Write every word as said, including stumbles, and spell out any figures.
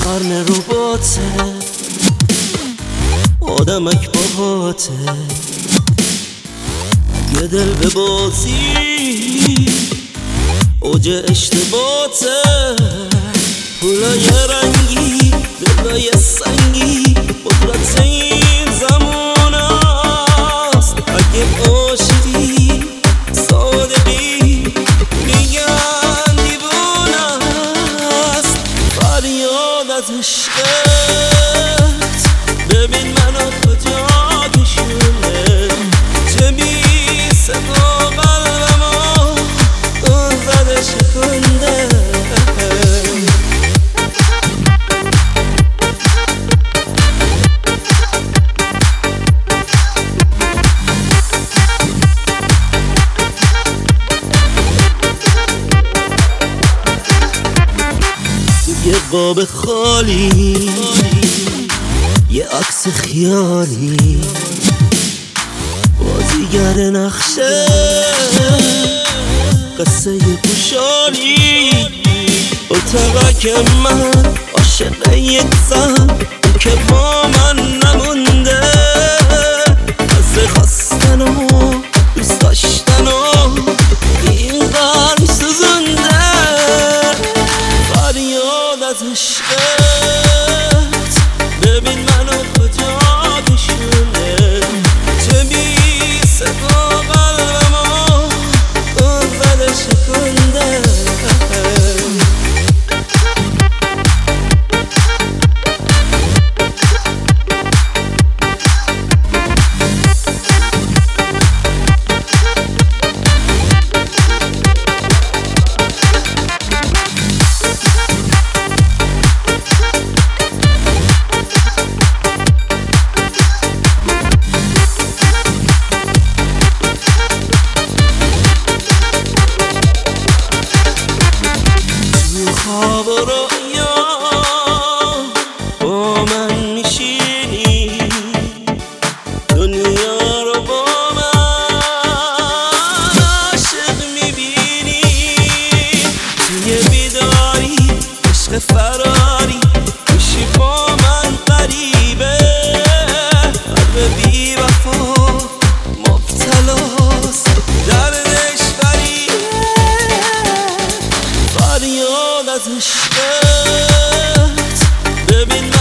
قرن رباته آدمک باهاته یه دل به بازی اوج اشتباته پولای رنگی دلای سنگی قدرت این زمان است اگه عاشقی صادقی میگن دیوانه است فریاد از عشقت ببین منو کجا کشونه چه بی صدا قلبمو اون زده شکنده یه قاب خالی یه عکس خیالی بازیگر نقشه قصه پوشالی اتاقک من عاشق یک زن که با من نمونده از خواستن و دوست داشتن و این قلب سوزونده فریاد از عشقت ببین منو کجا کشونه چه بی صدا قلبمو اون زده شکنده خواب و رؤیا با من میشینی دنیا رو با من عاشق میبینی توی بیداری عشق فراری میشی با من غریبه قلب بی وفا مبتلاست دردش غریبه فریاد از عشقت ببین